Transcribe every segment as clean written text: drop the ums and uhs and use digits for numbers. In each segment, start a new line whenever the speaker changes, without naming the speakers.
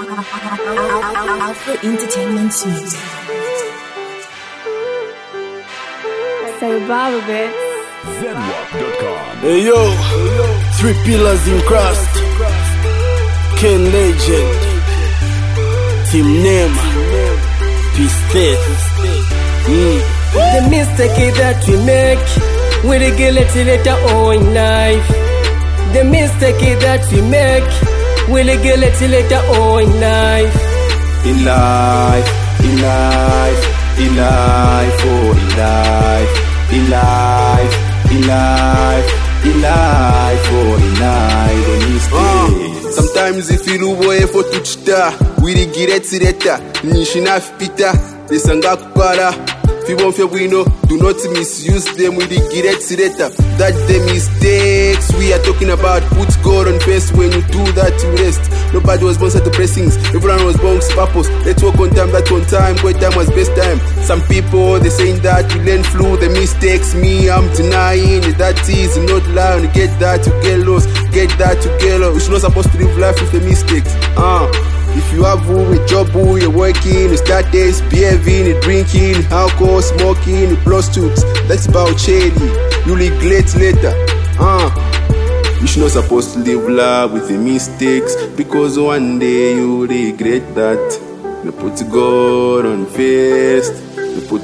Alpha Entertainment Music.
Say Baba Bits.
Zedwap.com.
Hey yo, three pillars in Christ. Ken Legend, Team Nema, Peace Faith.
The mistake that we make, we regulate it later on in life. The mistake that we make, we regulate it later on in life.
In life, in life, in life, oh in life, in life, in life, in life, oh in life, the mistakes.
Sometimes if you boy for tuchta, we regret it. Nishina pita, the sanga kupara. Fibonfia wino, do not misuse them with the it. That's the mistakes we are talking about. Put God on first. When you do that, you rest. Nobody was born set to blessings. Everyone was born with purpose. Let's work on time, that's on time. Great time was best time. Some people, they saying that you learn through the mistakes. Me, I'm denying that is not lying. Get that, you get lost. Get that, you get lost. You're not supposed to live life with the mistakes. If you have a job, you're working, you start days, behaving, you drinking, alcohol, smoking, you prostitutes, that's about shady. You regret later. You should not supposed to live life with the mistakes, because one day you regret that. You put God on first. You put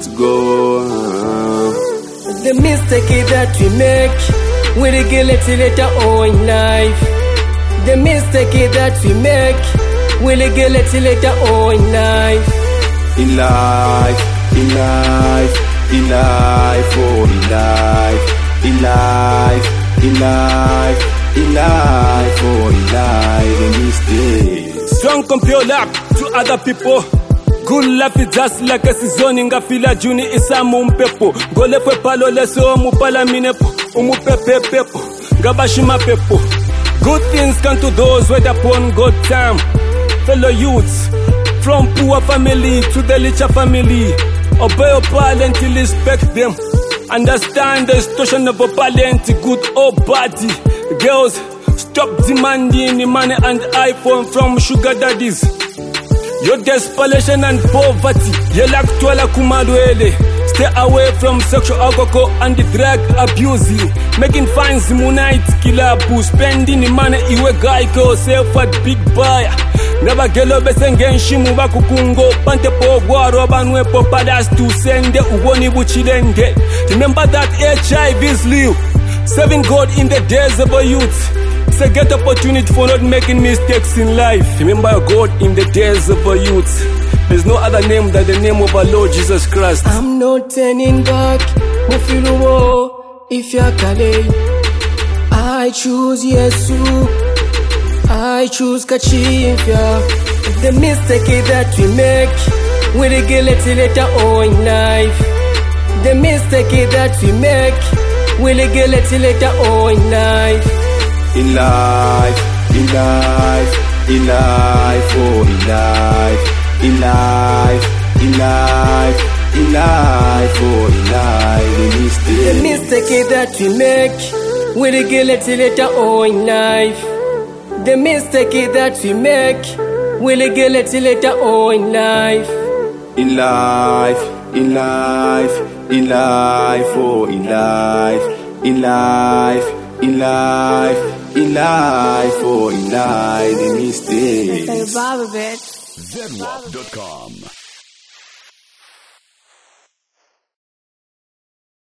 God.
The mistake that we make, we regulate it later on in life. The mistake that we make, we regulate it later on in life.
In life, in life, in life, oh in life, in life, in life, in life, oh in life, the mistakes.
Don't compare your life to other people. Good life is just like a season in Gafila Juni Isamu Mpepo. Go left for Palo Leso, Mupala Minepo, Umupepe Pepo, Gabashima Pepo. Good things come to those wait upon God time. Fellow youths, from poor family to the richer family, obey your parent to respect them. Understand the situation of a parent, good or bad. Girls, stop demanding the money and iPhone from sugar daddies. Your desperation and poverty, you like Twala Kumaduele. Stay away from sexual alcohol and the drug abuse. Making fines, moonite, killer, spending the money, iwe guy, go self at big buyer. Never gelo besenge nshimu bakukungo pante po gwaro banwe po padas to sende uboni buchilende. Remember that HIV is real. Serving God in the days of our youth. It's a great opportunity for not making mistakes in life. Remember God in the days of our youth. There's no other name than the name of our Lord Jesus Christ.
I'm not turning back. Mufirumo if you're Kale. I choose Yesu. I choose Kachifya. The mistake that we make, we regulate it later on in life. The mistake that we make, we regulate it later on in life.
In life, in life, in life, oh in life, in life, in life, in life, oh in life,
the mistake that we make, we regulate it later on in life. The mistake that we make, we regulate it later on in life.
In life, in life, in life, oh in life, in life, in life, in life, oh in life, the mistakes.
Say Baba Bits.
Zedwap.com.